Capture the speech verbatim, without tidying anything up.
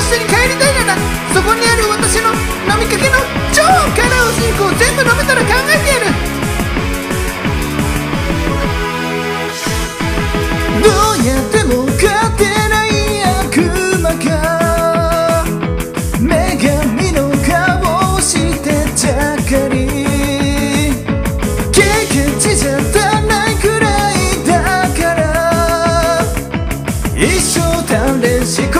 緒に帰りたいなら、そこにある私の飲みかけの超辛いおしんこを全部飲めたら考えてやる。どうやっても勝てない悪魔が女神の顔をしてちゃかり、経験値じゃ足らないくらいだから、一生鍛錬し